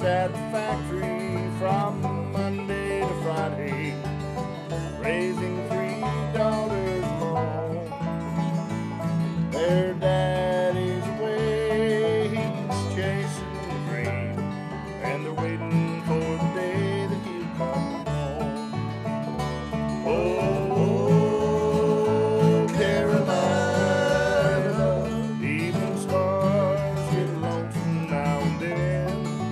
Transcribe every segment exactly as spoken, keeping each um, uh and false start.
at the factory from Monday to Friday, raising three daughters alone. Their daddy's away, he's chasing the dream, and they're waiting for the day that he'll come home. Oh, Carolina, even stars get lonesome now and then.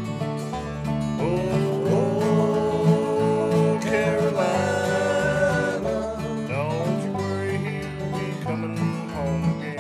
Oh, Carolina, don't you worry, he'll be coming home again.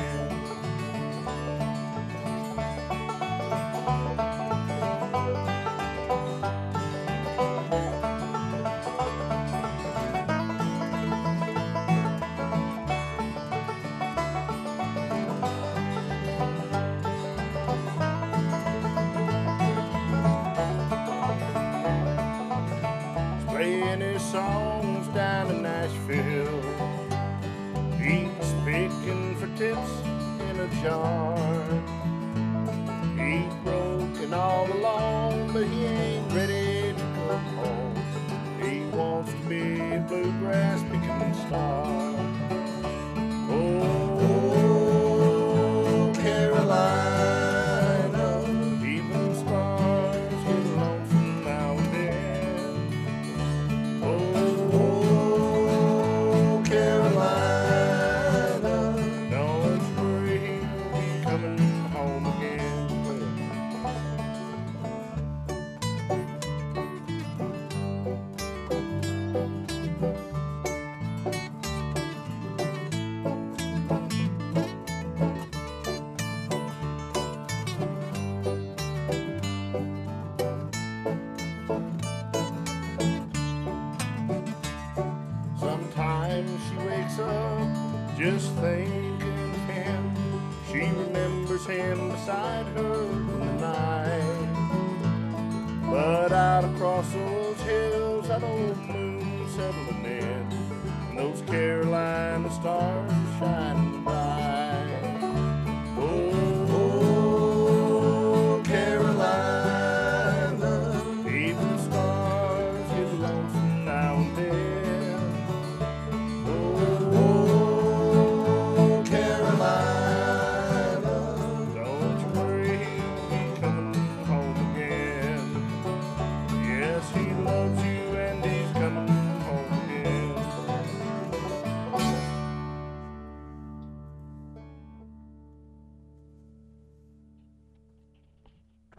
Playing his songs down in Nashville, he's picking for tips in a jar. He's broken all along, but he ain't ready to come home. He wants to be a bluegrass picking star. Oh, Carolina, even stars get lonesome now and then. Oh, Carolina, don't you worry, he'll be coming home again. Sometimes she wakes up just thinking of him. She remembers him beside her in the night. But out across those hills, that old moon settling in, and those Carolina stars